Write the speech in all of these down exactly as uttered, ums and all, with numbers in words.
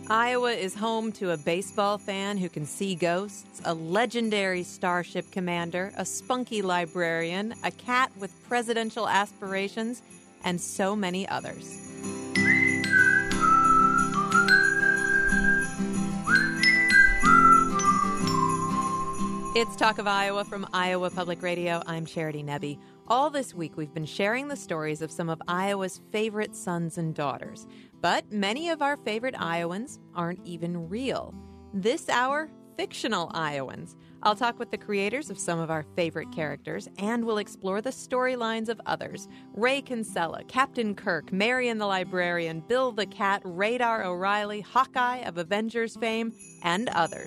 Iowa is home to a baseball fan who can see ghosts, a legendary starship commander, a spunky librarian, a cat with presidential aspirations, and so many others. It's Talk of Iowa from Iowa Public Radio. I'm Charity Nebbe. All this week, we've been sharing the stories of some of Iowa's favorite sons and daughters. But many of our favorite Iowans aren't even real. This hour, fictional Iowans. I'll talk with the creators of some of our favorite characters, and we'll explore the storylines of others. Ray Kinsella, Captain Kirk, Marion the Librarian, Bill the Cat, Radar O'Reilly, Hawkeye of Avengers fame, and others.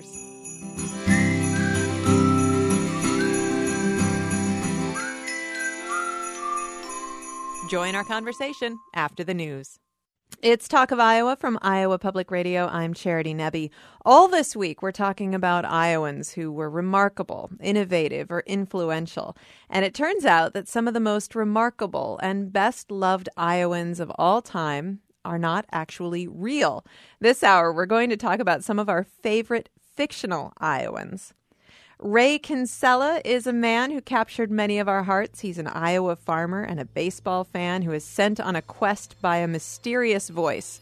Join our conversation after the news. It's Talk of Iowa from Iowa Public Radio. I'm Charity Nebbe. All this week, we're talking about Iowans who were remarkable, innovative, or influential. And it turns out that some of the most remarkable and best-loved Iowans of all time are not actually real. This hour, we're going to talk about some of our favorite fictional Iowans. Ray Kinsella is a man who captured many of our hearts. He's an Iowa farmer and a baseball fan who is sent on a quest by a mysterious voice.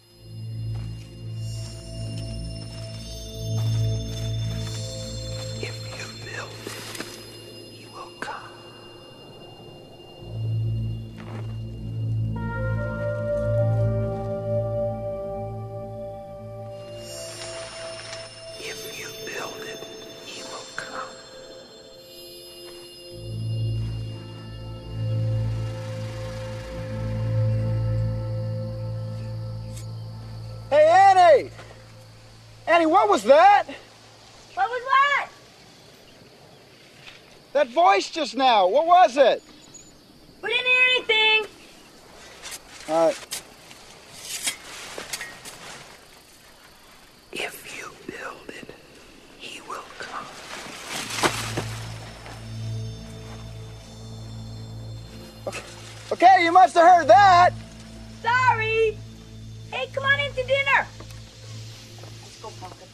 If you build it, he will come. If you build it, he will come. Hey, Annie! Annie, what was that? What was what? That voice just now. What was it? We didn't hear anything. All right. If you build it, he will come. Okay, okay, you must have heard that. Sorry. Hey, come on in to dinner. Let's go, Pumpkin.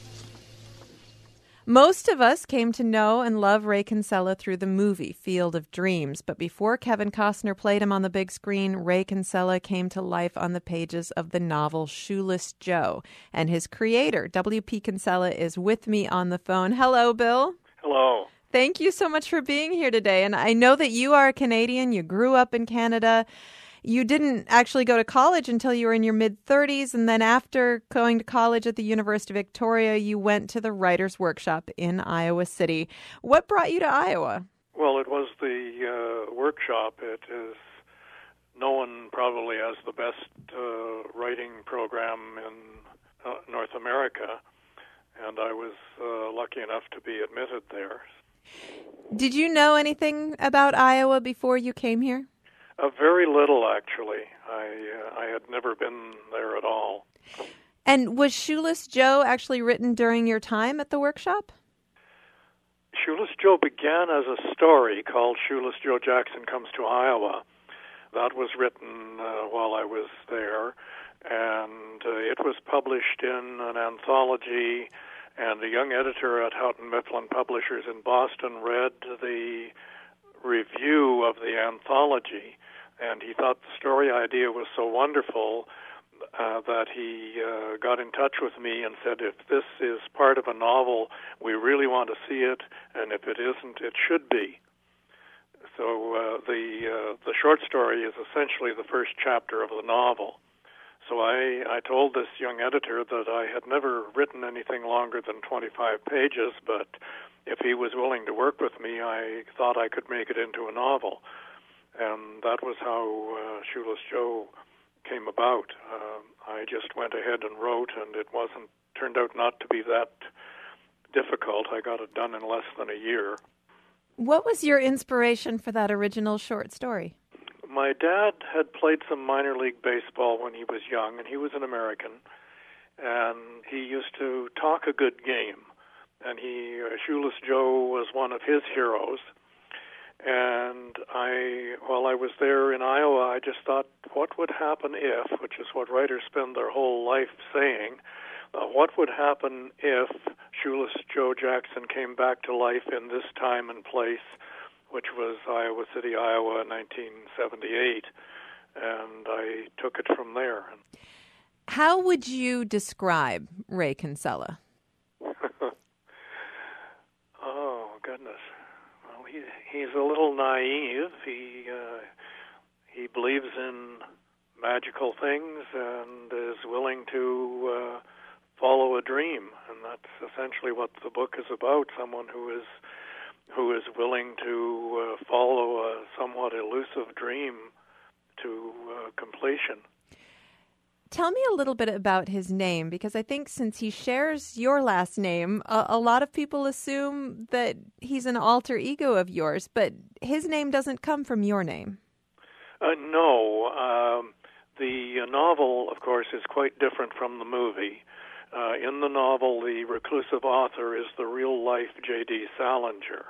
Most of us came to know and love Ray Kinsella through the movie Field of Dreams, but before Kevin Costner played him on the big screen, Ray Kinsella came to life on the pages of the novel Shoeless Joe. And his creator, W P Kinsella, is with me on the phone. Hello, Bill. Hello. Thank you so much for being here today. And I know that you are a Canadian. You grew up in Canada. You didn't actually go to college until you were in your mid-thirties, and then after going to college at the University of Victoria, you went to the Writers' Workshop in Iowa City. What brought you to Iowa? Well, it was the uh, workshop. It is known probably as the best uh, writing program in uh, North America, and I was uh, lucky enough to be admitted there. Did you know anything about Iowa before you came here? Uh, very little, actually. I uh, I had never been there at all. And was Shoeless Joe actually written during your time at the workshop? Shoeless Joe began as a story called Shoeless Joe Jackson Comes to Iowa. That was written uh, while I was there, and uh, it was published in an anthology, and a young editor at Houghton Mifflin Publishers in Boston read the review of the anthology, and he thought the story idea was so wonderful uh, that he uh, got in touch with me and said, if this is part of a novel, we really want to see it, and if it isn't, it should be. So uh, the uh, the short story is essentially the first chapter of the novel. So I, I told this young editor that I had never written anything longer than twenty-five pages, but if he was willing to work with me, I thought I could make it into a novel. And that was how uh, Shoeless Joe came about. Uh, I just went ahead and wrote, and it wasn't turned out not to be that difficult. I got it done in less than a year. What was your inspiration for that original short story? My dad had played some minor league baseball when he was young, and he was an American. And he used to talk a good game. And he, uh, Shoeless Joe was one of his heroes. And I, while I was there in Iowa, I just thought, what would happen if, which is what writers spend their whole life saying, uh, what would happen if Shoeless Joe Jackson came back to life in this time and place, which was Iowa City, Iowa, nineteen seventy-eight, and I took it from there. How would you describe Ray Kinsella? Oh, goodness. Well, he, he's a little naive. He, uh, he believes in magical things and is willing to uh, follow a dream, and that's essentially what the book is about, someone who is who is willing to uh, follow a somewhat elusive dream to uh, completion. Tell me a little bit about his name, because I think since he shares your last name, a, a lot of people assume that he's an alter ego of yours, but his name doesn't come from your name. Uh, no. Um, the novel, of course, is quite different from the movie. Uh, in the novel, the reclusive author is the real-life J D Salinger.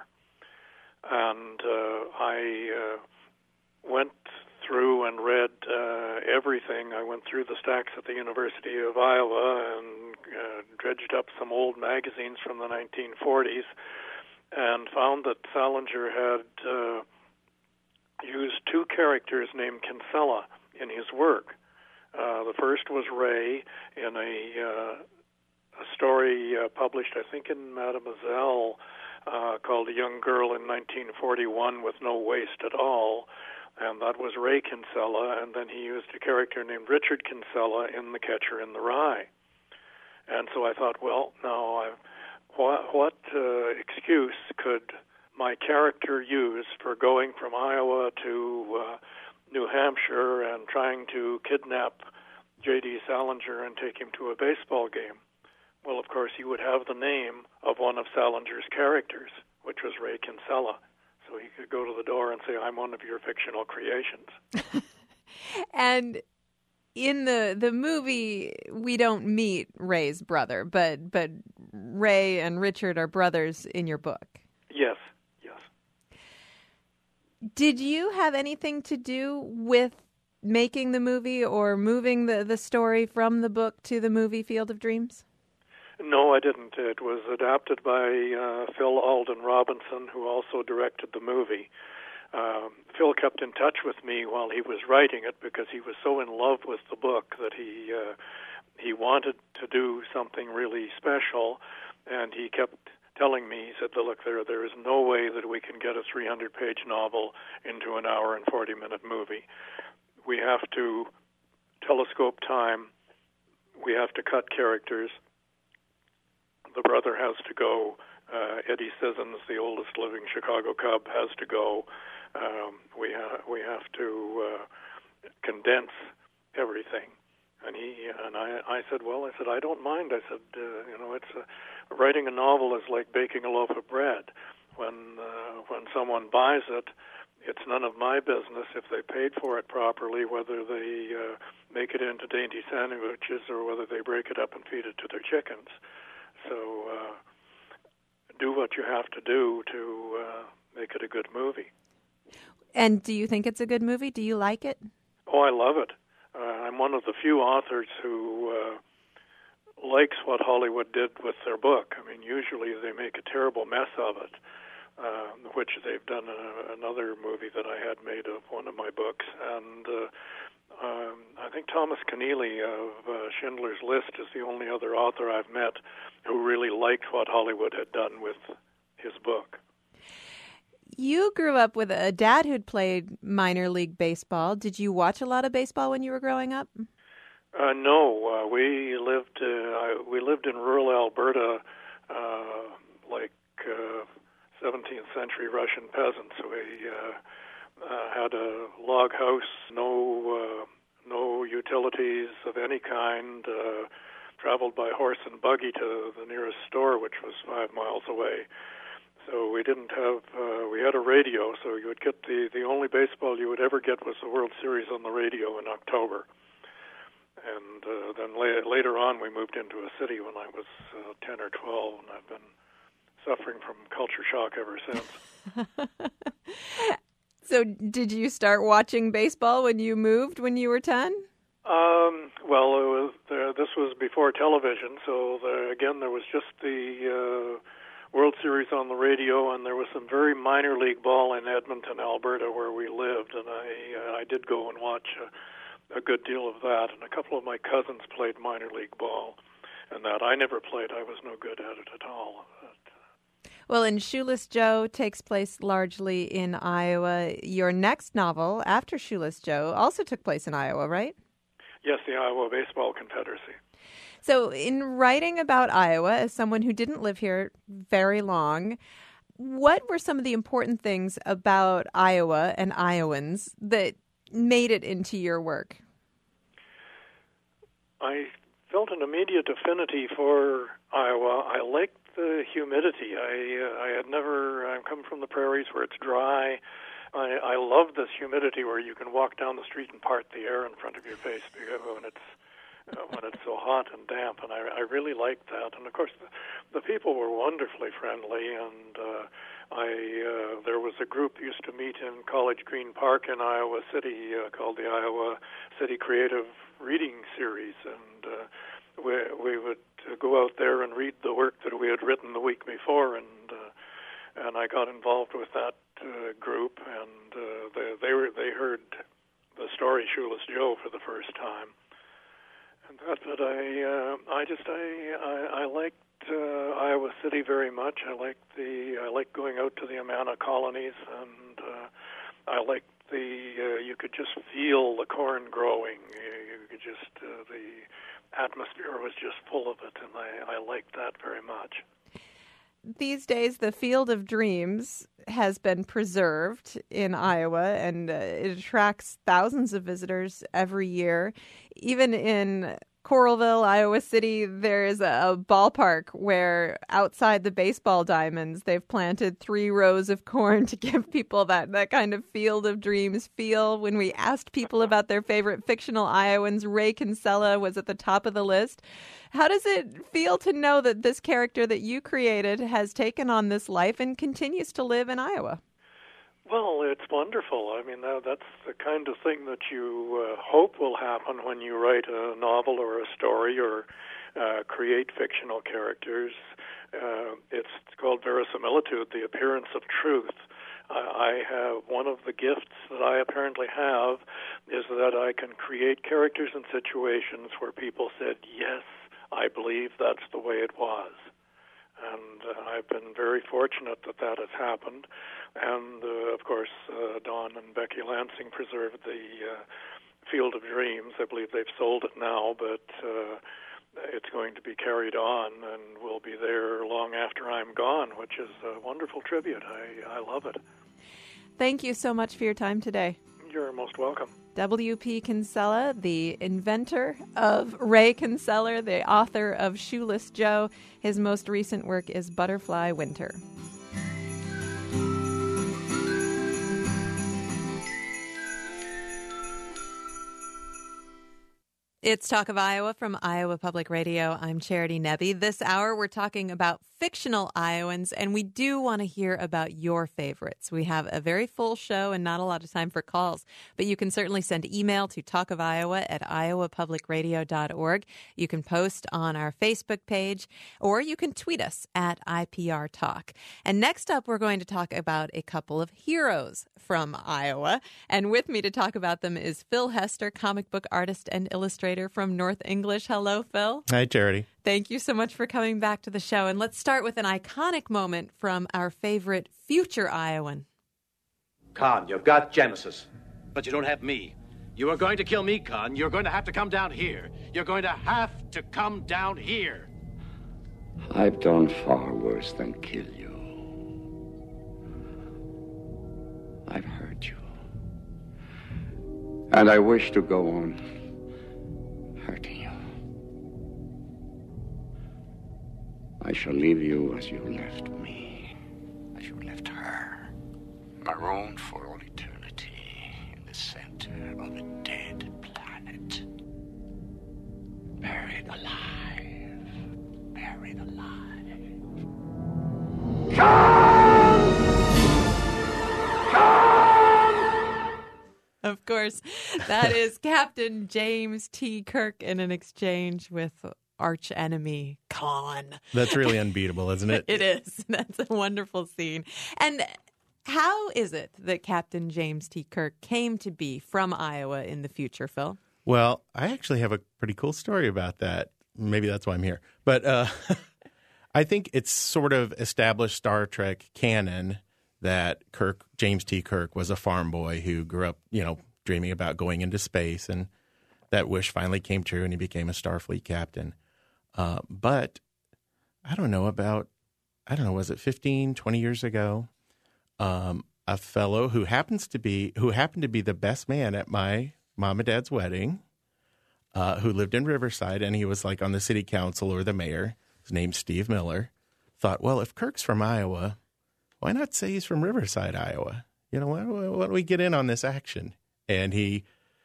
And uh, I uh, went through and read uh, everything. I went through the stacks at the University of Iowa and uh, dredged up some old magazines from the nineteen forties and found that Salinger had uh, used two characters named Kinsella in his work. Uh, the first was Ray in a, uh, a story uh, published, I think, in Mademoiselle, uh, called A Young Girl in nineteen forty-one with No Waist at All. And that was Ray Kinsella, and then he used a character named Richard Kinsella in The Catcher in the Rye. And so I thought, well, now, I, what, what uh, excuse could my character use for going from Iowa to uh, New Hampshire and trying to kidnap J D Salinger and take him to a baseball game? Well, of course, he would have the name of one of Salinger's characters, which was Ray Kinsella. So he could go to the door and say, I'm one of your fictional creations. And in the the movie, we don't meet Ray's brother, but but Ray and Richard are brothers in your book. Yes, yes. Did you have anything to do with making the movie or moving the, the story from the book to the movie Field of Dreams? No, I didn't. It was adapted by uh, Phil Alden Robinson, who also directed the movie. Um, Phil kept in touch with me while he was writing it because he was so in love with the book that he uh, he wanted to do something really special, and he kept telling me, he said, look, there there is no way that we can get a three hundred page novel into an hour and forty minute movie. We have to telescope time. We have to cut characters. The brother has to go. Uh, Eddie Sissons, the oldest living Chicago Cub, has to go. Um, we ha- we have to uh, condense everything. And he and I, I said, well, I said I don't mind. I said, uh, you know, it's uh, writing a novel is like baking a loaf of bread. When uh, when someone buys it, it's none of my business if they paid for it properly, whether they uh, make it into dainty sandwiches or whether they break it up and feed it to their chickens. So uh, do what you have to do to uh, make it a good movie. And do you think it's a good movie? Do you like it? Oh, I love it. Uh, I'm one of the few authors who uh, likes what Hollywood did with their book. I mean, usually they make a terrible mess of it, uh, which they've done a, another movie that I had made of one of my books. And uh, um, I think Thomas Keneally of uh, Schindler's List is the only other author I've met who really liked what Hollywood had done with his book. You grew up with a dad who'd played minor league baseball. Did you watch a lot of baseball when you were growing up? Uh, no, uh, we lived uh, I, we lived in rural Alberta, uh, like uh, seventeenth century Russian peasants. We uh, uh, had a log house, no uh, no utilities of any kind. Uh, traveled by horse and buggy to the nearest store, which was five miles away. So we didn't have, uh, we had a radio, so you would get the, the only baseball you would ever get was the World Series on the radio in October. And uh, then la- later on we moved into a city when I was uh, ten or twelve, and I've been suffering from culture shock ever since. So did you start watching baseball when you moved when you were ten? Um, well, it was, uh, this was before television, so the, again, there was just the uh, World Series on the radio, and there was some very minor league ball in Edmonton, Alberta, where we lived, and I uh, I did go and watch a, a good deal of that, and a couple of my cousins played minor league ball, and that I never played. I was no good at it at all. But, well, and Shoeless Joe takes place largely in Iowa. Your next novel, after Shoeless Joe, also took place in Iowa, right? Yes, the Iowa Baseball Confederacy. So in writing about Iowa, as someone who didn't live here very long, what were some of the important things about Iowa and Iowans that made it into your work? I felt an immediate affinity for Iowa. I liked the humidity. I uh, I had never, I come from the prairies where it's dry. I, I love this humidity where you can walk down the street and part the air in front of your face because when it's uh, when it's so hot and damp, and I, I really liked that. And of course, the, the people were wonderfully friendly, and uh, I uh, there was a group used to meet in College Green Park in Iowa City uh, called the Iowa City Creative Reading Series, and uh, we we would go out there and read the work that we had written the week before, and uh, and I got involved with that uh, group, and uh, they they were they heard the story Shoeless Joe for the first time, and that but I uh, I just I I, I liked uh, Iowa City very much. I liked the I liked going out to the Amana colonies, and uh, I liked the uh, you could just feel the corn growing. You, you could just uh, the atmosphere was just full of it, and I, I liked that very much. These days, the Field of Dreams has been preserved in Iowa, and uh, it attracts thousands of visitors every year. Even in Coralville, Iowa City, there's a, a ballpark where outside the baseball diamonds, they've planted three rows of corn to give people that, that kind of Field of Dreams feel. When we asked people about their favorite fictional Iowans, Ray Kinsella was at the top of the list. How does it feel to know that this character that you created has taken on this life and continues to live in Iowa? Well, it's wonderful. I mean, that, that's the kind of thing that you uh, hope will happen when you write a novel or a story or uh, create fictional characters. Uh, it's called verisimilitude, the appearance of truth. I have one of the gifts that I apparently have is that I can create characters and situations where people said, yes, I believe that's the way it was. And uh, I've been very fortunate that that has happened. And, uh, of course, uh, Don and Becky Lansing preserved the uh, Field of Dreams. I believe they've sold it now, but uh, it's going to be carried on and will be there long after I'm gone, which is a wonderful tribute. I, I love it. Thank you so much for your time today. You're most welcome. W P Kinsella, the inventor of Ray Kinsella, the author of Shoeless Joe. His most recent work is Butterfly Winter. It's Talk of Iowa from Iowa Public Radio. I'm Charity Nebbe. This hour, we're talking about fictional Iowans, and we do want to hear about your favorites. We have a very full show and not a lot of time for calls, but you can certainly send email to talkofiowa at iowa public radio dot org. You can post on our Facebook page, or you can tweet us at I P R Talk. And next up, we're going to talk about a couple of heroes from Iowa. And with me to talk about them is Phil Hester, comic book artist and illustrator from North English. Hello, Phil. Hi, Charity. Thank you so much for coming back to the show. And let's start with an iconic moment from our favorite future Iowan. Khan, you've got Genesis. But you don't have me. You are going to kill me, Khan. You're going to have to come down here. You're going to have to come down here. I've done far worse than kill you. I've hurt you. And I wish to go on hurting you. I shall leave you as you left me, as you left her, marooned for all eternity in the center of a dead planet. Buried alive, buried alive. Of course. course, that is Captain James T. Kirk in an exchange with arch enemy Khan. That's really unbeatable, isn't it? It is. That's a wonderful scene. And how is it that Captain James T. Kirk came to be from Iowa in the future, Phil? Well, I actually have a pretty cool story about that. Maybe that's why I'm here. But uh, I think it's sort of established Star Trek canon that Kirk, James T. Kirk, was a farm boy who grew up, you know, dreaming about going into space, and that wish finally came true, and he became a Starfleet captain. Uh, but I don't know, about, I don't know, was it fifteen, twenty years ago? Um, a fellow who happens to be, who happened to be the best man at my mom and dad's wedding, uh, who lived in Riverside, and he was like on the city council or the mayor. His name's Steve Miller. Thought, well, if Kirk's from Iowa, why not say he's from Riverside, Iowa? You know, why, why don't we get in on this action? And he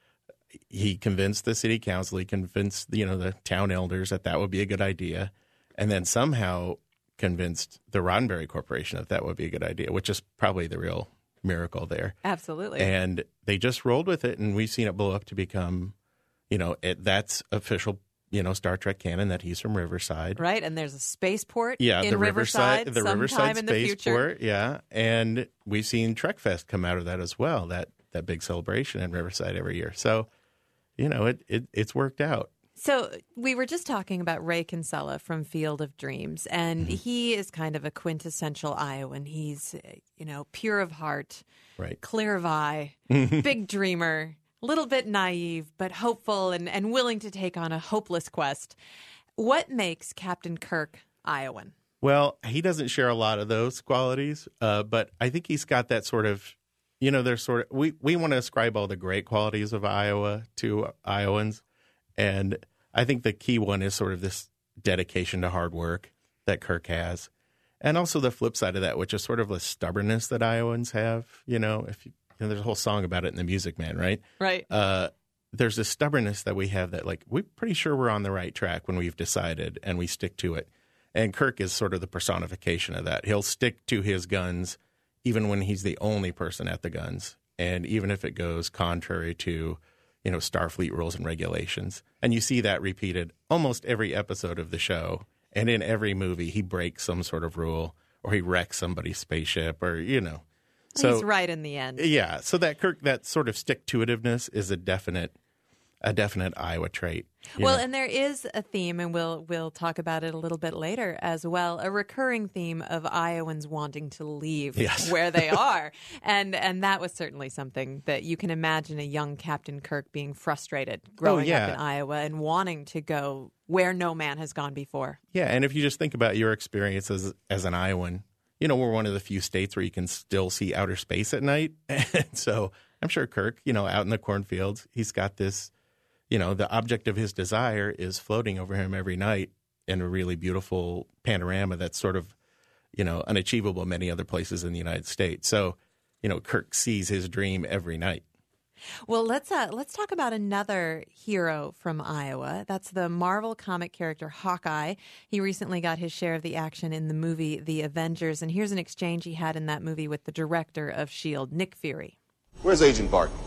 he convinced the city council, he convinced, you know, the town elders that that would be a good idea, and then somehow convinced the Roddenberry Corporation that that would be a good idea, which is probably the real miracle there. Absolutely. And they just rolled with it, and we've seen it blow up to become, you know, it, that's official, you know, Star Trek canon that he's from Riverside. Right, and there's a spaceport yeah, in the Riverside, Riverside, the sometime Riverside in the future. spaceport, yeah. And we've seen Trek Fest come out of that as well, that that big celebration in Riverside every year. So, you know, it, it it's worked out. So we were just talking about Ray Kinsella from Field of Dreams, and mm-hmm. he is kind of a quintessential Iowan. He's, you know, pure of heart, right, clear of eye, big dreamer, a little bit naive, but hopeful and, and willing to take on a hopeless quest. What makes Captain Kirk Iowan? Well, he doesn't share a lot of those qualities, uh, but I think he's got that sort of, you know, there's sort of, we, we want to ascribe all the great qualities of Iowa to Iowans. And I think the key one is sort of this dedication to hard work that Kirk has. And also the flip side of that, which is sort of the stubbornness that Iowans have. You know, if you, you know, there's a whole song about it in The Music Man, right? Right. Uh, there's this stubbornness that we have that, like, we're pretty sure we're on the right track when we've decided, and we stick to it. And Kirk is sort of the personification of that. He'll stick to his guns even when he's the only person at the guns, and even if it goes contrary to, you know, Starfleet rules and regulations. And you see that repeated almost every episode of the show. And in every movie, he breaks some sort of rule, or he wrecks somebody's spaceship, or, you know. So, he's right in the end. Yeah. So that Kirk, that sort of stick-to-itiveness is a definite, a definite Iowa trait. Well, know? And there is a theme, and we'll we'll talk about it a little bit later as well, a recurring theme of Iowans wanting to leave yes. where they are. And and that was certainly something that you can imagine a young Captain Kirk being frustrated growing oh, yeah. up in Iowa and wanting to go where no man has gone before. Yeah, and if you just think about your experience as, as an Iowan, you know, we're one of the few states where you can still see outer space at night. And so I'm sure Kirk, you know, out in the cornfields, he's got this, you know, the object of his desire is floating over him every night in a really beautiful panorama that's sort of, you know, unachievable in many other places in the United States. So, you know, Kirk sees his dream every night. Well, let's uh, let's talk about another hero from Iowa. That's the Marvel comic character Hawkeye. He recently got his share of the action in the movie The Avengers, and here's an exchange he had in that movie with the director of S H I E L D, Nick Fury. Where's Agent Barton?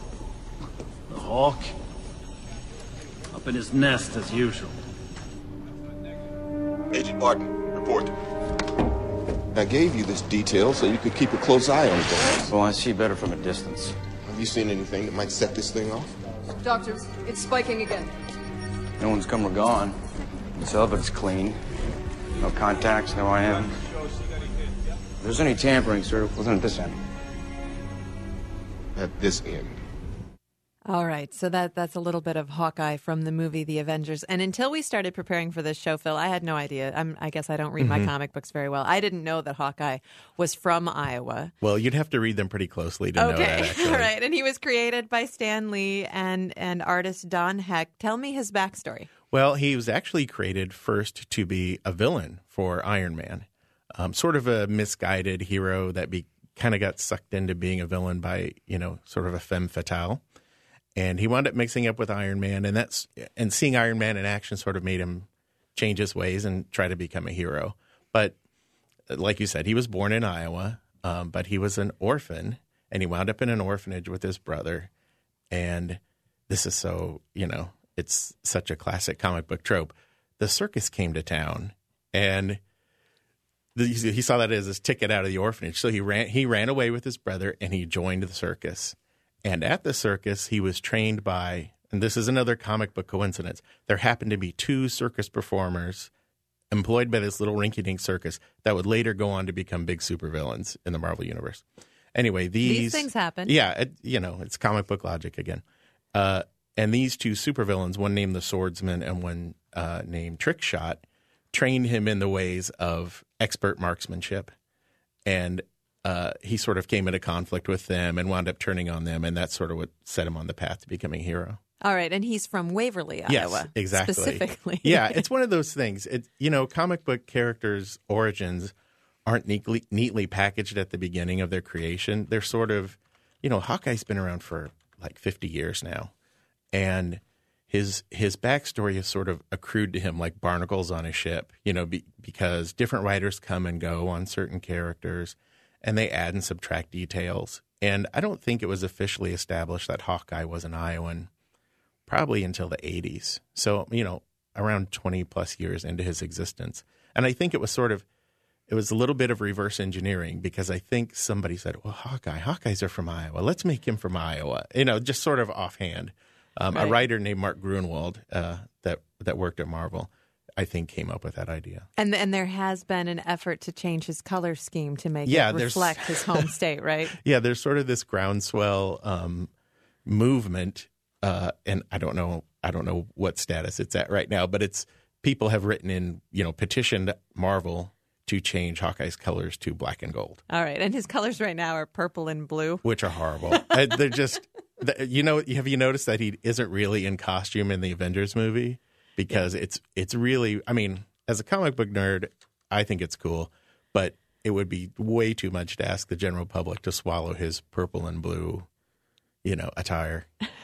The Hawk? Up in his nest, as usual. Agent Barton, report. I gave you this detail so you could keep a close eye on things. Well, I see better from a distance. Have you seen anything that might set this thing off? Doctor, it's spiking again. No one's come or gone. This elevator's clean. No contacts, no I M. If there's any tampering, sir, it wasn't at this end. At this end. All right, so that that's a little bit of Hawkeye from the movie The Avengers. And until we started preparing for this show, Phil, I had no idea. I'm, I guess I don't read Mm-hmm. my comic books very well. I didn't know that Hawkeye was from Iowa. Well, you'd have to read them pretty closely to know that, Okay, actually. all right. And he was created by Stan Lee and, and artist Don Heck. Tell me his backstory. Well, he was actually created first to be a villain for Iron Man, um, sort of a misguided hero that be kind of got sucked into being a villain by, you know, sort of a femme fatale. And he wound up mixing up with Iron Man, and that's and seeing Iron Man in action sort of made him change his ways and try to become a hero. But like you said, he was born in Iowa, um, but he was an orphan, and he wound up in an orphanage with his brother. And this is so, you know, it's such a classic comic book trope. The circus came to town, and the, he saw that as his ticket out of the orphanage. So he ran he ran away with his brother, and he joined the circus. And at the circus, he was trained by, and this is another comic book coincidence, there happened to be two circus performers employed by this little rinky-dink circus that would later go on to become big supervillains in the Marvel Universe. Anyway, these... These things happen. Yeah, it, you know, it's comic book logic again. Uh, and these two supervillains, one named the Swordsman and one uh, named Trickshot, trained him in the ways of expert marksmanship. And uh, he sort of came into conflict with them and wound up turning on them, and that's sort of what set him on the path to becoming a hero. All right, and he's from Waverly, Iowa. Yes, exactly. Specifically. Yeah, it's one of those things. It, you know, comic book characters' origins aren't neatly, neatly packaged at the beginning of their creation. They're sort of, you know, Hawkeye's been around for like fifty years now, and his his backstory is sort of accrued to him like barnacles on a ship, you know, be, because different writers come and go on certain characters, and they add and subtract details. And I don't think it was officially established that Hawkeye was an Iowan probably until the eighties. So, you know, around twenty plus years into his existence. And I think it was sort of, it was a little bit of reverse engineering, because I think somebody said, well, Hawkeye, Hawkeyes are from Iowa. Let's make him from Iowa. You know, just sort of offhand. Um, right. A writer named Mark Gruenwald uh, that, that worked at Marvel, I think, came up with that idea. And and there has been an effort to change his color scheme to make yeah, it reflect his home state, right? Yeah, there's sort of this groundswell um, movement. Uh, and I don't know, I don't know what status it's at right now, but it's people have written in, you know, petitioned Marvel to change Hawkeye's colors to black and gold. All right, and his colors right now are purple and blue, which are horrible. uh, they're just, you know, have you noticed that he isn't really in costume in the Avengers movie? Because yeah. it's it's really, I mean, as a comic book nerd, I think it's cool, but it would be way too much to ask the general public to swallow his purple and blue, you know, attire.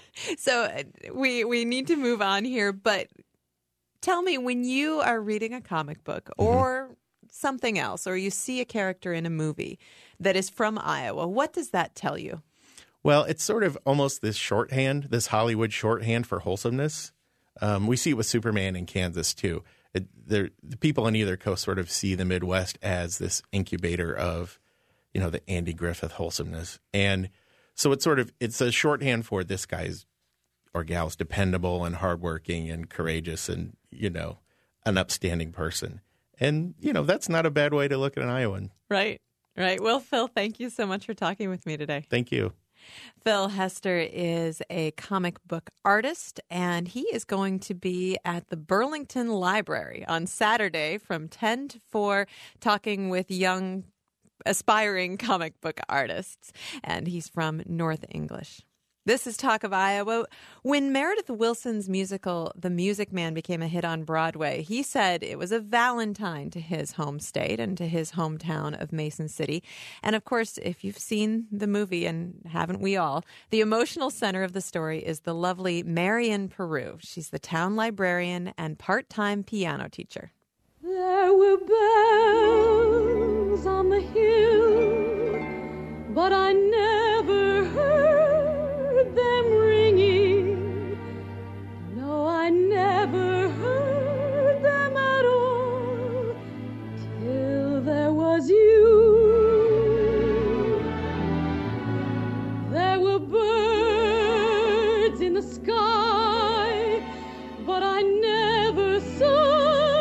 So we we need to move on here, but tell me, when you are reading a comic book or mm-hmm. something else, or you see a character in a movie that is from Iowa, what does that tell you? Well, it's sort of almost this shorthand, this Hollywood shorthand for wholesomeness. Um, we see it with Superman in Kansas, too. It, the people on either coast sort of see the Midwest as this incubator of, you know, the Andy Griffith wholesomeness. And so it's sort of, it's a shorthand for this guy's or gal's dependable and hardworking and courageous and, you know, an upstanding person. And, you know, that's not a bad way to look at an Iowan. Right, right. Well, Phil, thank you so much for talking with me today. Thank you. Phil Hester is a comic book artist, and he is going to be at the Burlington Library on Saturday from ten to four talking with young aspiring comic book artists, and he's from North English. This is Talk of Iowa. When Meredith Willson's musical The Music Man became a hit on Broadway, he said it was a Valentine to his home state and to his hometown of Mason City. And of course, if you've seen the movie, and haven't we all, the emotional center of the story is the lovely Marion Peru. She's the town librarian and part-time piano teacher. There were bells on the hill, but I never heard them ringing. No, I never heard them at all till there was you. There were birds in the sky, but I never saw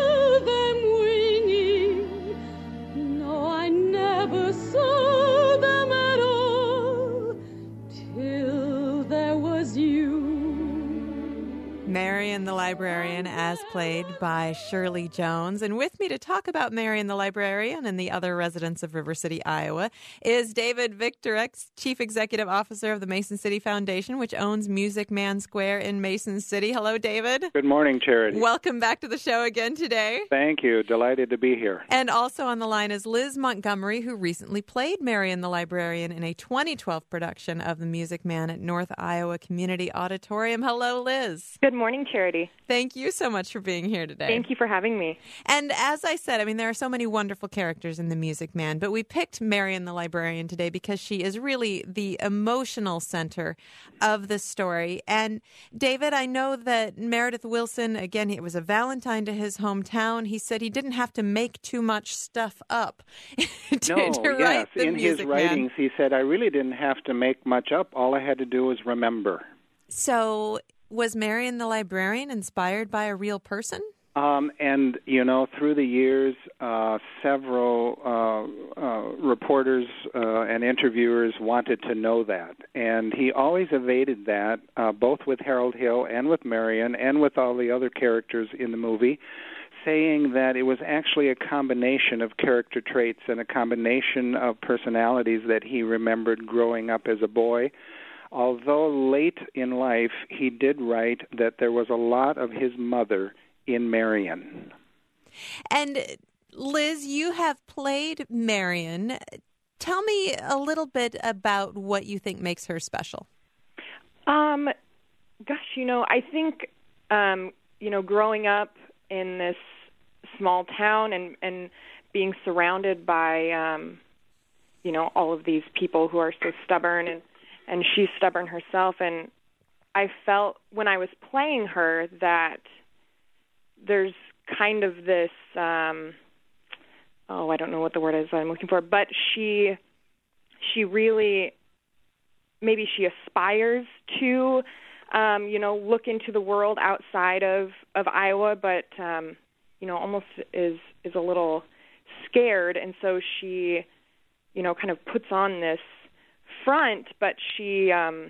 Marion the Librarian, as played by Shirley Jones. And with me to talk about Marion the Librarian and the other residents of River City, Iowa, is David Victorek, Chief Executive Officer of the Mason City Foundation, which owns Music Man Square in Mason City. Hello, David. Good morning, Charity. Welcome back to the show again today. Thank you. Delighted to be here. And also on the line is Liz Montgomery, who recently played Marion the Librarian in a twenty twelve production of The Music Man at North Iowa Community Auditorium. Hello, Liz. Good morning, Charity. Thank you so much much for being here today. Thank you for having me. And as I said, I mean, there are so many wonderful characters in The Music Man, but we picked Marion the Librarian today because she is really the emotional center of the story. And David, I know that Meredith Willson, again, it was a Valentine to his hometown. He said he didn't have to make too much stuff up to, no, to yes. write The In Music his writings, Man. he said, I really didn't have to make much up. All I had to do was remember. So was Marion the Librarian inspired by a real person? Um, and, you know, through the years, uh, several uh, uh, reporters uh, and interviewers wanted to know that. And he always evaded that, uh, both with Harold Hill and with Marion and with all the other characters in the movie, saying that it was actually a combination of character traits and a combination of personalities that he remembered growing up as a boy. Although late in life, he did write that there was a lot of his mother in Marion. And Liz, you have played Marion. Tell me a little bit about what you think makes her special. Um, gosh, you know, I think, um, you know, growing up in this small town and, and being surrounded by, um, you know, all of these people who are so stubborn, and, and she's stubborn herself. And I felt when I was playing her that there's kind of this, um, oh, I don't know what the word is I'm looking for, but she, she really, maybe she aspires to, um, you know, look into the world outside of, of Iowa, but, um, you know, almost is, is a little scared. And so she, you know, kind of puts on this front, but she, um,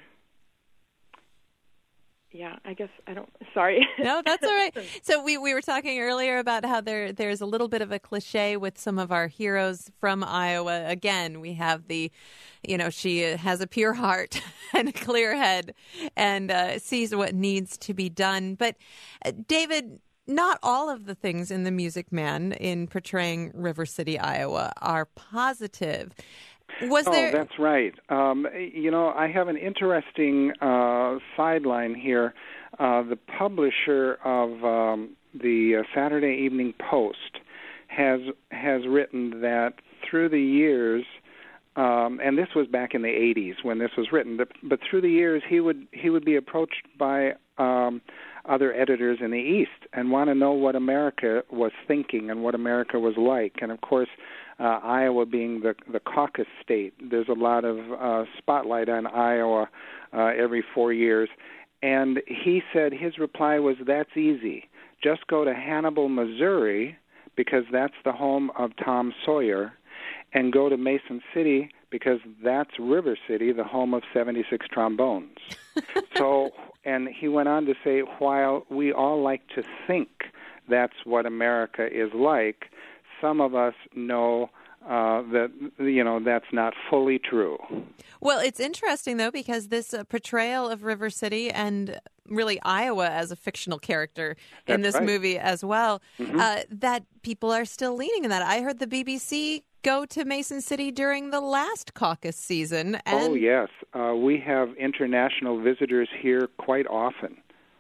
Yeah, I guess I don't. Sorry. No, that's all right. So we, we were talking earlier about how there there's a little bit of a cliche with some of our heroes from Iowa. Again, we have the, you know, she has a pure heart and a clear head and uh, sees what needs to be done. But uh, David, not all of the things in The Music Man in portraying River City, Iowa, are positive. Was oh, there... that's right. Um, you know, I have an interesting uh, sideline here. Uh, the publisher of um, the uh, Saturday Evening Post has has written that through the years, um, and this was back in the eighties when this was written, but, but through the years he would he would be approached by um, other editors in the East and want to know what America was thinking and what America was like. And of course, Uh, Iowa being the the caucus state, there's a lot of uh, spotlight on Iowa uh, every four years. And he said his reply was, that's easy. Just go to Hannibal, Missouri, because that's the home of Tom Sawyer, and go to Mason City because that's River City, the home of seventy-six trombones. So, and he went on to say, while we all like to think that's what America is like, some of us know uh, that, you know, that's not fully true. Well, it's interesting, though, because this uh, portrayal of River City and really Iowa as a fictional character in That's this right. movie as well, Mm-hmm. uh, that people are still leaning in that. I heard the B B C go to Mason City during the last caucus season. And Oh, yes. Uh, we have international visitors here quite often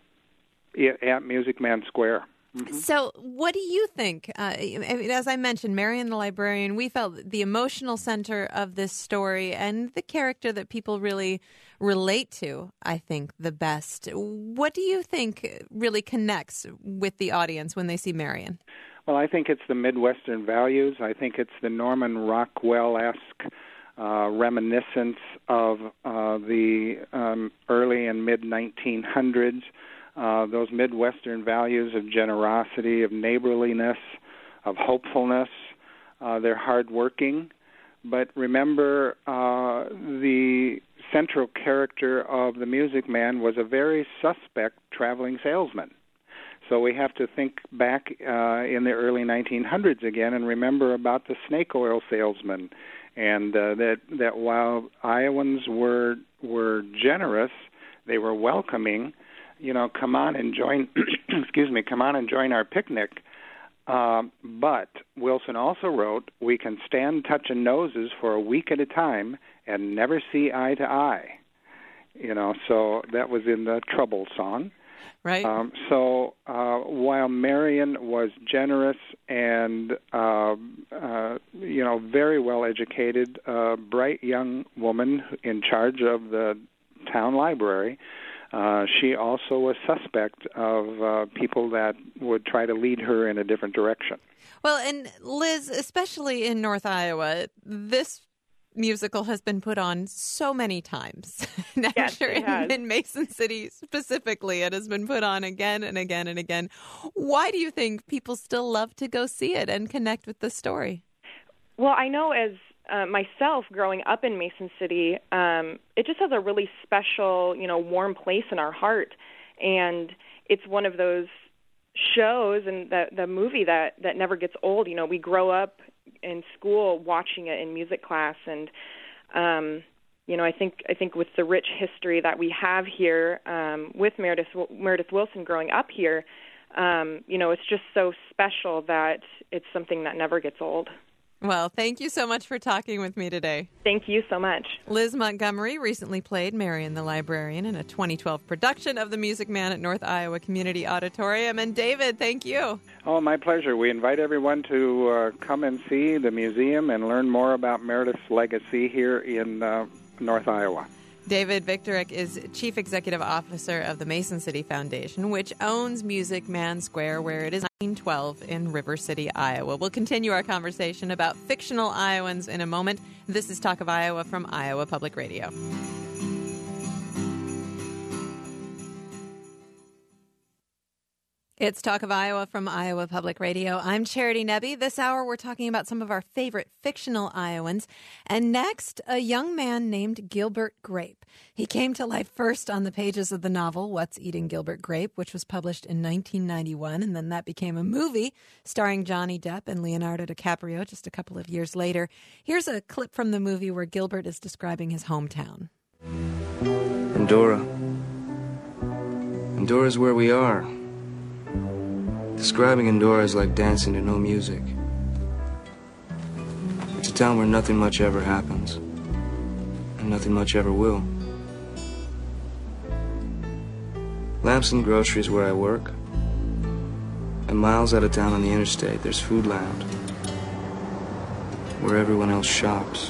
i- at Music Man Square. Mm-hmm. So what do you think? Uh, I mean, as I mentioned, Marion the Librarian, we felt the emotional center of this story and the character that people really relate to, I think, the best. What do you think really connects with the audience when they see Marion? Well, I think it's the Midwestern values. I think it's the Norman Rockwell-esque uh, reminiscence of uh, the um, early and mid nineteen hundreds. Uh, those Midwestern values of generosity, of neighborliness, of hopefulness. Uh, they're hardworking. But remember, uh, the central character of The Music Man was a very suspect traveling salesman. So we have to think back uh, in the early nineteen hundreds again and remember about the snake oil salesman, and uh, that that while Iowans were were generous, they were welcoming. You know, come on and join. excuse me, come on and join our picnic. Uh, but Wilson also wrote, "We can stand touching noses for a week at a time and never see eye to eye." You know, so that was in the Trouble song. Right. Um, so uh, while Marion was generous and uh, uh, you know very well educated, uh, bright young woman in charge of the town library, uh, she also was suspect of uh, people that would try to lead her in a different direction. Well, and Liz, especially in North Iowa, this musical has been put on so many times. And I'm yes, sure it in, has. in Mason City specifically, it has been put on again and again and again. Why do you think people still love to go see it and connect with the story? Well, I know as uh, myself growing up in Mason City, um, it just has a really special, you know, warm place in our heart. And it's one of those shows and the, the movie that, that never gets old. You know, we grow up in school watching it in music class, and um, you know, I think I think with the rich history that we have here um, with Meredith Meredith Willson growing up here, um, you know, it's just so special that it's something that never gets old. Well, thank you so much for talking with me today. Thank you so much. Liz Montgomery recently played Marion the Librarian in a twenty twelve production of The Music Man at North Iowa Community Auditorium. And David, thank you. Oh, my pleasure. We invite everyone to uh, come and see the museum and learn more about Meredith's legacy here in uh, North Iowa. David Victorek is Chief Executive Officer of the Mason City Foundation, which owns Music Man Square, where it is nineteen twelve in River City, Iowa. We'll continue our conversation about fictional Iowans in a moment. This is Talk of Iowa from Iowa Public Radio. It's Talk of Iowa from Iowa Public Radio. I'm Charity Nebbe. This hour, we're talking about some of our favorite fictional Iowans. And next, a young man named Gilbert Grape. He came to life first on the pages of the novel What's Eating Gilbert Grape, which was published in nineteen ninety-one, and then that became a movie starring Johnny Depp and Leonardo DiCaprio just a couple of years later. Here's a clip from the movie where Gilbert is describing his hometown. Endora. Endora's where we are. Describing Endora is like dancing to no music. It's a town where nothing much ever happens, and nothing much ever will. Lamson Grocery is where I work, and miles out of town on the interstate, there's Foodland, where everyone else shops.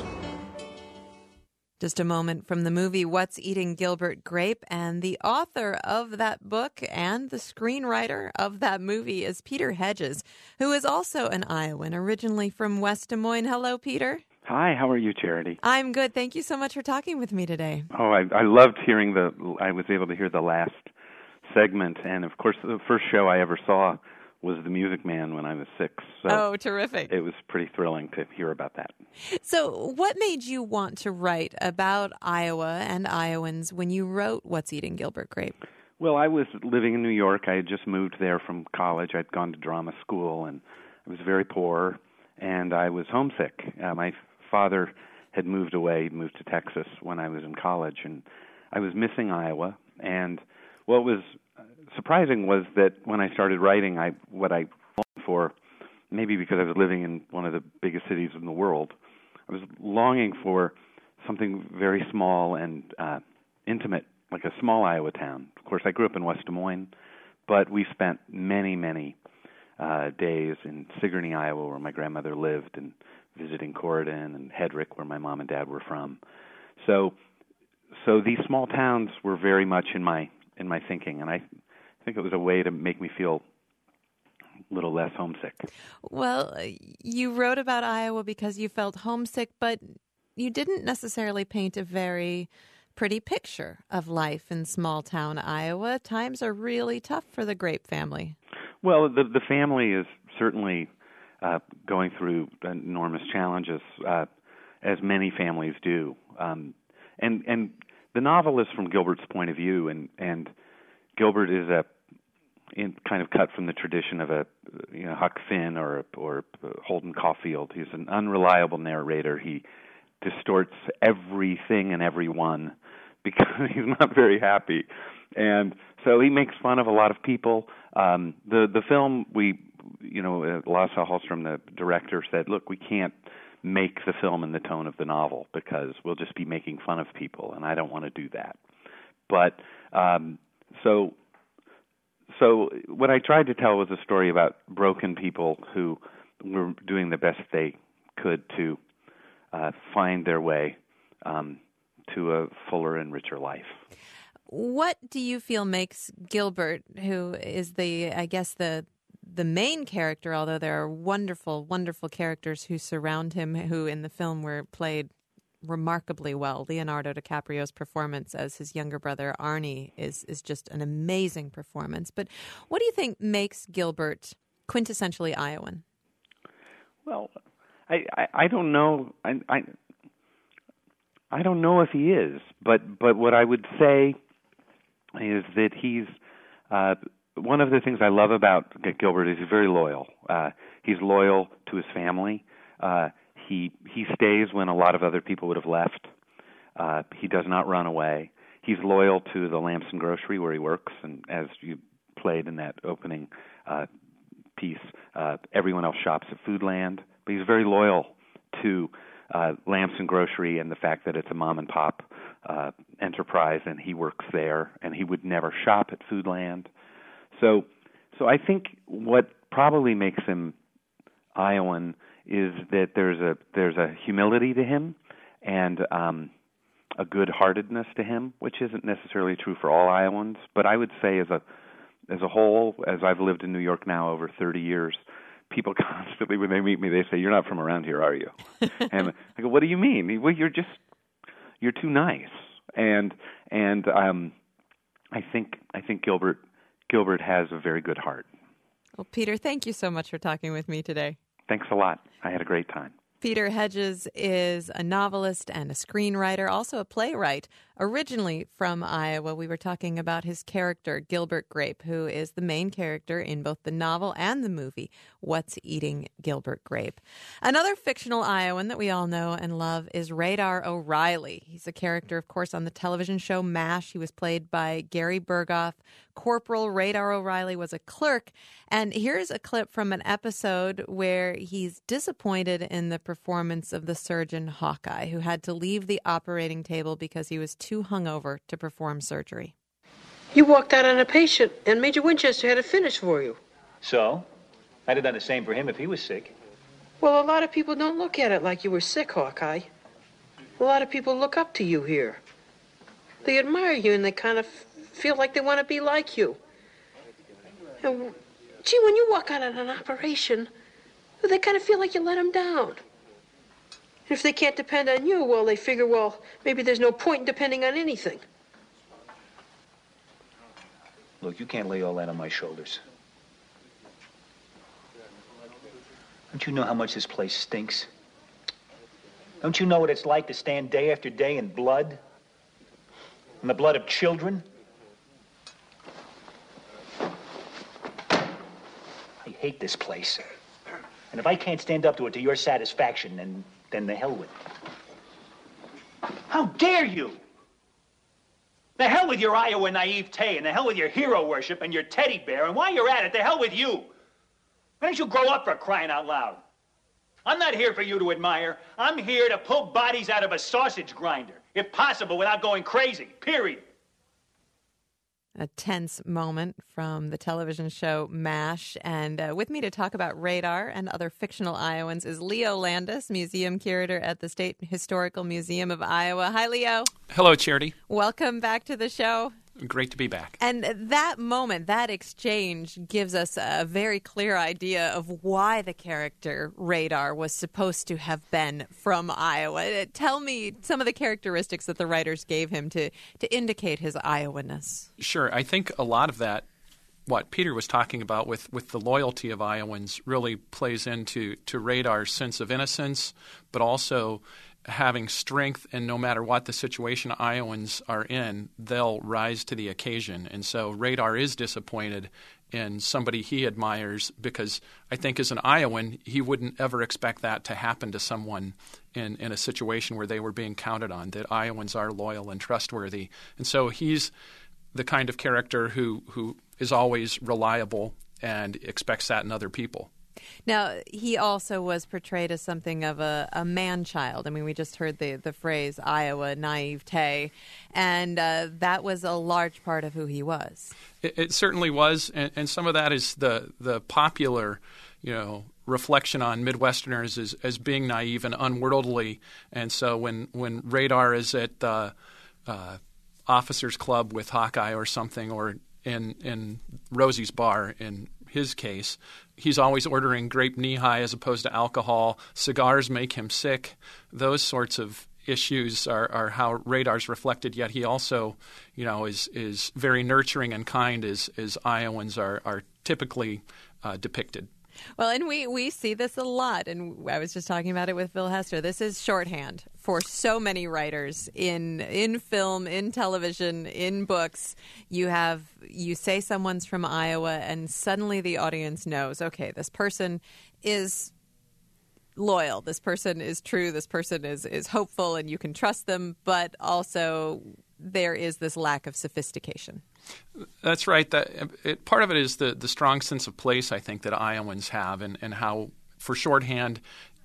Just a moment from the movie What's Eating Gilbert Grape, and the author of that book and the screenwriter of that movie is Peter Hedges, who is also an Iowan, originally from West Des Moines. Hello, Peter. Hi, how are you, Charity? I'm good. Thank you so much for talking with me today. Oh, I, I loved hearing the, I was able to hear the last segment, and of course the first show I ever saw was The Music Man when I was six. So oh, terrific. It was pretty thrilling to hear about that. So what made you want to write about Iowa and Iowans when you wrote What's Eating Gilbert Grape? Well, I was living in New York. I had just moved there from college. I'd gone to drama school, and I was very poor, and I was homesick. Uh, my father had moved away, He'd moved to Texas when I was in college, and I was missing Iowa. And what was surprising was that when I started writing, I what I longed for, maybe because I was living in one of the biggest cities in the world, I was longing for something very small and uh, intimate, like a small Iowa town. Of course, I grew up in West Des Moines, but we spent many, many uh, days in Sigourney, Iowa, where my grandmother lived, and visiting Corydon and Hedrick, where my mom and dad were from. So, so these small towns were very much in my in my thinking, and I I think it was a way to make me feel a little less homesick. Well, you wrote about Iowa because you felt homesick, but you didn't necessarily paint a very pretty picture of life in small-town Iowa. Times are really tough for the Grape family. Well, the the family is certainly uh, going through enormous challenges, uh, as many families do. Um, and and the novel is from Gilbert's point of view, and, and Gilbert is a in kind of cut from the tradition of a you know Huck Finn or or Holden Caulfield. He's an unreliable narrator. He distorts everything and everyone because he's not very happy, and so he makes fun of a lot of people. Um, the the film we you know uh, Lasse Hallström, the director, said, "Look, we can't make the film in the tone of the novel because we'll just be making fun of people, and I don't want to do that." But um, so. so what I tried to tell was a story about broken people who were doing the best they could to uh, find their way um, to a fuller and richer life. What do you feel makes Gilbert, who is the, I guess, the the main character, although there are wonderful, wonderful characters who surround him, who in the film were played remarkably well. Leonardo DiCaprio's performance as his younger brother Arnie is is just an amazing performance. But what do you think makes Gilbert quintessentially Iowan? Well, I, I, I don't know. I, I I don't know if he is, but but what I would say is that he's uh, one of the things I love about Gilbert is he's very loyal. Uh, he's loyal to his family. Uh, he he stays when a lot of other people would have left. Uh, he does not run away. He's loyal to the Lamson Grocery where he works, and as you played in that opening uh, piece, uh, everyone else shops at Foodland. But he's very loyal to uh, Lamson Grocery and the fact that it's a mom and pop uh, enterprise, and he works there, and he would never shop at Foodland. So, so I think what probably makes him Iowan is that there's a there's a humility to him and um, a good-heartedness to him, which isn't necessarily true for all Iowans. But I would say, as a as a whole, as I've lived in New York now over thirty years, people constantly, when they meet me, they say, "You're not from around here, are you?" And I go, "What do you mean?" Well, you're just you're too nice. And and um, I think I think Gilbert Gilbert has a very good heart. Well, Peter, thank you so much for talking with me today. Thanks a lot. I had a great time. Peter Hedges is a novelist and a screenwriter, also a playwright. Originally from Iowa, we were talking about his character, Gilbert Grape, who is the main character in both the novel and the movie, What's Eating Gilbert Grape. Another fictional Iowan that we all know and love is Radar O'Reilly. He's a character, of course, on the television show MASH. He was played by Gary Berghoff. Corporal Radar O'Reilly was a clerk. And here's a clip from an episode where he's disappointed in the performance of the surgeon Hawkeye, who had to leave the operating table because he was too hungover to perform surgery. You walked out on a patient, and Major Winchester had it finished for you. So? I'd have done the same for him if he was sick. Well, a lot of people don't look at it like you were sick, Hawkeye. A lot of people look up to you here. They admire you, and they kind of feel like they want to be like you. And, gee, when you walk out on an operation, they kind of feel like you let them down. If they can't depend on you, well, they figure, well, maybe there's no point in depending on anything. Look, you can't lay all that on my shoulders. Don't you know how much this place stinks? Don't you know what it's like to stand day after day in blood? In the blood of children? I hate this place. And if I can't stand up to it to your satisfaction, then, then the hell with it. How dare you? The hell with your Iowa naivete, and the hell with your hero worship and your teddy bear, and while you're at it, the hell with you. Why don't you grow up, for crying out loud? I'm not here for you to admire. I'm here to pull bodies out of a sausage grinder, if possible, without going crazy, period. A tense moment from the television show MASH. And uh, with me to talk about Radar and other fictional Iowans is Leo Landis, museum curator at the State Historical Museum of Iowa. Hi, Leo. Hello, Charity. Welcome back to the show. Great to be back. And that moment, that exchange, gives us a very clear idea of why the character Radar was supposed to have been from Iowa. Tell me some of the characteristics that the writers gave him to, to indicate his Iowa-ness. Sure. I think a lot of that, what Peter was talking about with, with the loyalty of Iowans, really plays into to Radar's sense of innocence, but also having strength, and no matter what the situation Iowans are in, they'll rise to the occasion. And so Radar is disappointed in somebody he admires because I think as an Iowan, he wouldn't ever expect that to happen to someone in, in a situation where they were being counted on, that Iowans are loyal and trustworthy. And so he's the kind of character who, who is always reliable and expects that in other people. Now, he also was portrayed as something of a, a man-child. I mean, we just heard the, the phrase Iowa naivete, and uh, that was a large part of who he was. It, it certainly was, and, and some of that is the, the popular, you know, reflection on Midwesterners as, as being naive and unworldly. And so when, when Radar is at the uh, Officers Club with Hawkeye or something, or in, in Rosie's bar in his case, he's always ordering grape knee-high as opposed to alcohol. Cigars make him sick. Those sorts of issues are, are how Radar's reflected, yet he also, you know, is is very nurturing and kind as, as Iowans are, are typically uh, depicted. Well, and we, we see this a lot, and I was just talking about it with Bill Hester. This is shorthand for so many writers in in film, in television, in books. You have you say someone's from Iowa, and suddenly the audience knows, okay, this person is loyal, this person is true, this person is, is hopeful, and you can trust them, but also there is this lack of sophistication. That's right. That it, part of it is the, the strong sense of place, I think, that Iowans have, and, and how, for shorthand,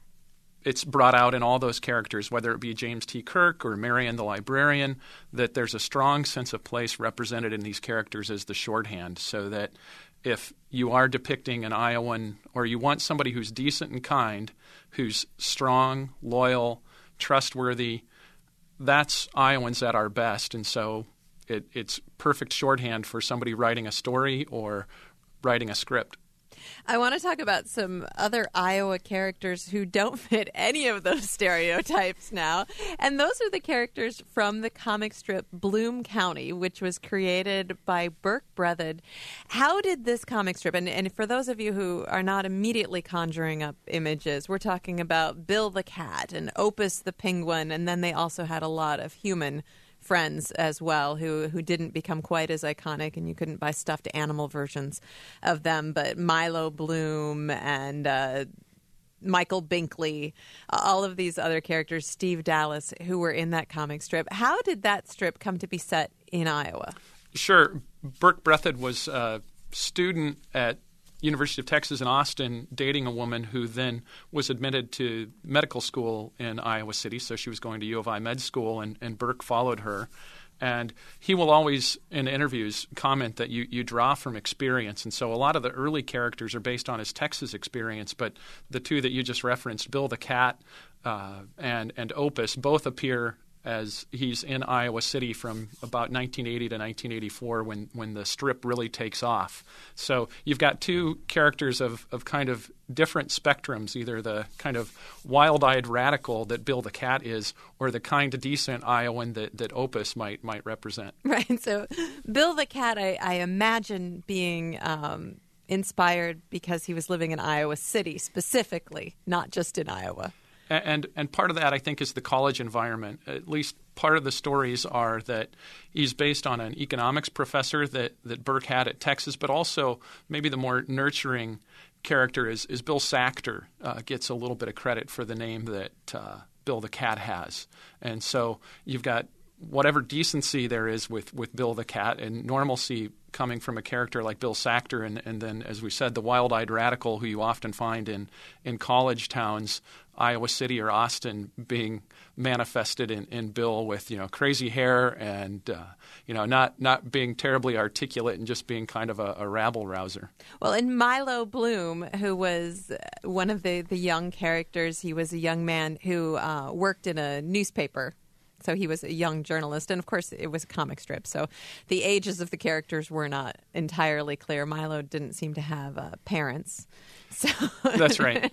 it's brought out in all those characters, whether it be James T. Kirk or Marion the librarian, that there's a strong sense of place represented in these characters as the shorthand, so that if you are depicting an Iowan, or you want somebody who's decent and kind, who's strong, loyal, trustworthy, that's Iowans at our best. And so it, it's perfect shorthand for somebody writing a story or writing a script. I want to talk about some other Iowa characters who don't fit any of those stereotypes now. And those are the characters from the comic strip Bloom County, which was created by Burke Breathed. How did this comic strip, and, and for those of you who are not immediately conjuring up images, we're talking about Bill the Cat and Opus the Penguin, and then they also had a lot of human friends as well who who didn't become quite as iconic, and you couldn't buy stuffed animal versions of them, but Milo Bloom and uh, Michael Binkley, all of these other characters, Steve Dallas, who were in that comic strip. How did that strip come to be set in Iowa? Sure. Burke Breathed was a student at University of Texas in Austin, dating a woman who then was admitted to medical school in Iowa City. So she was going to U of I med school, and, and Burke followed her. And he will always, in interviews, comment that you, you draw from experience. And so a lot of the early characters are based on his Texas experience, but the two that you just referenced, Bill the Cat uh, and, and Opus, both appear as he's in Iowa City from about nineteen eighty to nineteen eighty-four when, when the strip really takes off. So you've got two characters of, of kind of different spectrums, either the kind of wild-eyed radical that Bill the Cat is, or the kind of decent Iowan that, that Opus might might represent. Right. So Bill the Cat, I, I imagine being um, inspired because he was living in Iowa City specifically, not just in Iowa. And and part of that, I think, is the college environment. At least part of the stories are that he's based on an economics professor that, that Burke had at Texas, but also maybe the more nurturing character is, is Bill Sachter, uh, gets a little bit of credit for the name that uh, Bill the Cat has. And so you've got whatever decency there is with, with Bill the Cat and normalcy coming from a character like Bill Sachter, and, and then, as we said, the wild-eyed radical who you often find in, in college towns, Iowa City or Austin, being manifested in, in Bill with, you know, crazy hair and, uh, you know, not, not being terribly articulate and just being kind of a, a rabble-rouser. Well, and Milo Bloom, who was one of the, the young characters, he was a young man who uh, worked in a newspaper. So he was a young journalist, and of course it was a comic strip, so the ages of the characters were not entirely clear. Milo didn't seem to have uh, parents. So That's right.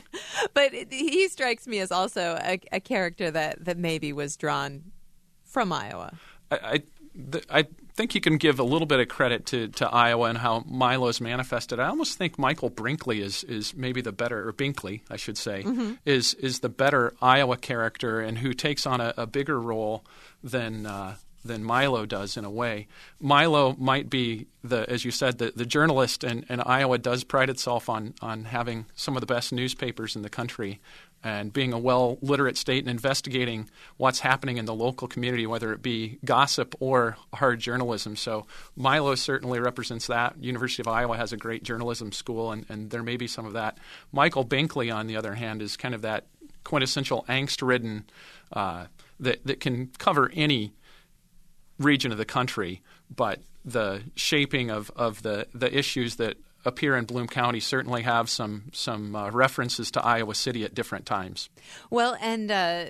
But it, he strikes me as also a, a character that, that maybe was drawn from Iowa. I, I, th- I think you can give a little bit of credit to, to Iowa and how Milo's manifested. I almost think Michael Brinkley is, is maybe the better, or Binkley, I should say, mm-hmm. is is the better Iowa character, and who takes on a, a bigger role than uh, than Milo does in a way. Milo might be the, as you said, the, the journalist, and, and Iowa does pride itself on on having some of the best newspapers in the country and being a well-literate state and investigating what's happening in the local community, whether it be gossip or hard journalism. So Milo certainly represents that. University of Iowa has a great journalism school, and, and there may be some of that. Michael Binkley, on the other hand, is kind of that quintessential angst-ridden uh, that, that can cover any region of the country, but the shaping of, of the, the issues that appear in Bloom County certainly have some some uh, references to Iowa City at different times. Well, and uh,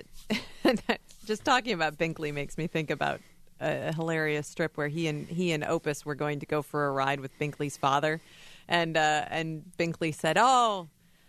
just talking about Binkley makes me think about a hilarious strip where he and he and Opus were going to go for a ride with Binkley's father, and uh, and Binkley said, "Oh,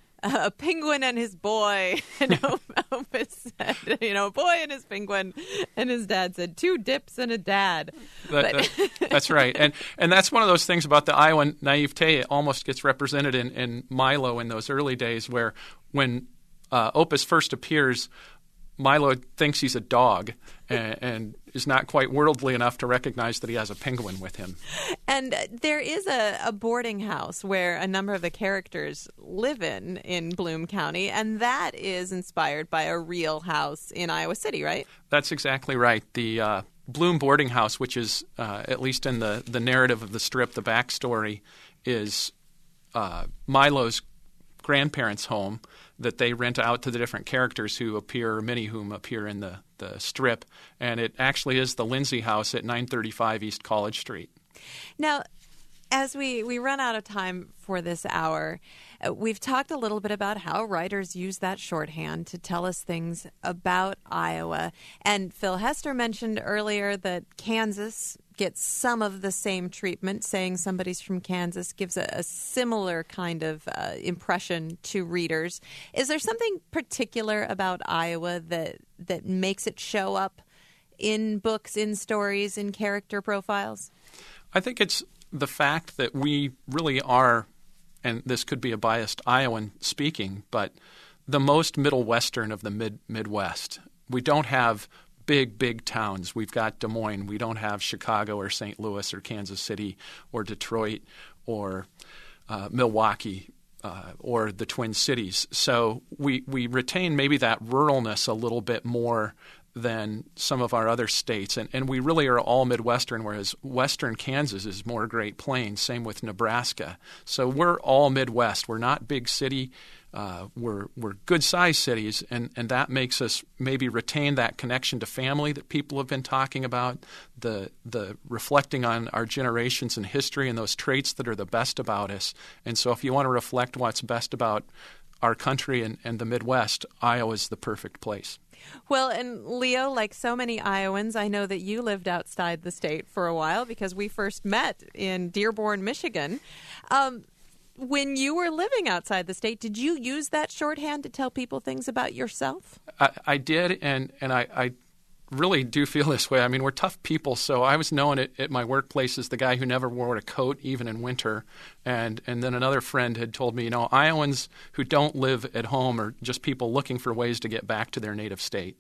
a penguin and his boy," and Opus said, "You know, a boy and his penguin," and his dad said, "Two dips and a dad." That, that, that's right, and and that's one of those things about the Iowa naivete. It almost gets represented in, in Milo in those early days, where when uh, Opus first appears, Milo thinks he's a dog and, and is not quite worldly enough to recognize that he has a penguin with him. And there is a, a boarding house where a number of the characters live in in Bloom County, and that is inspired by a real house in Iowa City, right? That's exactly right. The uh, Bloom boarding house, which is, uh, at least in the, the narrative of the strip, the backstory, is uh, Milo's grandparents' home that they rent out to the different characters who appear, many of whom appear in the, the strip. And it actually is the Lindsay House at nine thirty-five East College Street. Now, as we, we run out of time for this hour, uh, we've talked a little bit about how writers use that shorthand to tell us things about Iowa. And Phil Hester mentioned earlier that Kansas gets some of the same treatment. Saying somebody's from Kansas gives a, a similar kind of uh, impression to readers. Is there something particular about Iowa that that makes it show up in books, in stories, in character profiles? I think it's the fact that we really are, and this could be a biased Iowan speaking, but the most Middle Western of the mid Midwest. We don't have big, big towns. We've got Des Moines. We don't have Chicago or Saint Louis or Kansas City or Detroit or uh, Milwaukee uh, or the Twin Cities. So we, we retain maybe that ruralness a little bit more than some of our other states. And, and we really are all Midwestern, whereas Western Kansas is more Great Plains, same with Nebraska. So we're all Midwest. We're not big city. Uh, we're we're good-sized cities, and, and that makes us maybe retain that connection to family that people have been talking about, the the reflecting on our generations and history and those traits that are the best about us. And so if you want to reflect what's best about our country and, and the Midwest, Iowa's the perfect place. Well, and Leo, like so many Iowans, I know that you lived outside the state for a while because we first met in Dearborn, Michigan. Um, when you were living outside the state, did you use that shorthand to tell people things about yourself? I, I did, and, and I, I really do feel this way. I mean, we're tough people, so I was known at, at my workplace as the guy who never wore a coat, even in winter. And, and then another friend had told me, you know, Iowans who don't live at home are just people looking for ways to get back to their native state.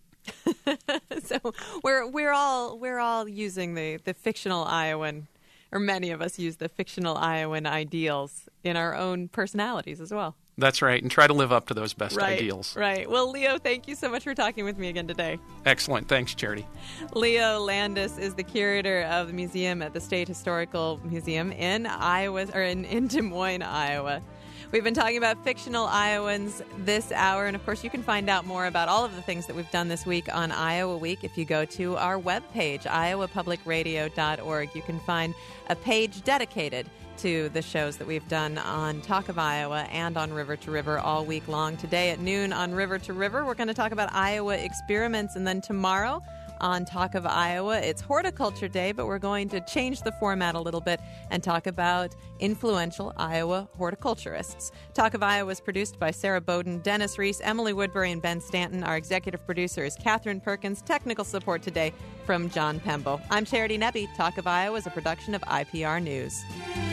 So we're we're all we're all using the, the fictional Iowan, or many of us use the fictional Iowan ideals in our own personalities as well. That's right, and try to live up to those best right, ideals. Right. Well, Leo, thank you so much for talking with me again today. Excellent. Thanks, Charity. Leo Landis is the curator of the museum at the State Historical Museum in Iowa, or in, in Des Moines, Iowa. We've been talking about fictional Iowans this hour, and of course you can find out more about all of the things that we've done this week on Iowa Week if you go to our webpage, iowa public radio dot org. You can find a page dedicated to the shows that we've done on Talk of Iowa and on River to River all week long. Today at noon on River to River, we're going to talk about Iowa experiments, and then tomorrow on Talk of Iowa, it's Horticulture Day, but we're going to change the format a little bit and talk about influential Iowa horticulturists. Talk of Iowa is produced by Sarah Bowden, Dennis Reese, Emily Woodbury, and Ben Stanton. Our executive producer is Catherine Perkins. Technical support today from John Pembo. I'm Charity Nebbe. Talk of Iowa is a production of I P R News.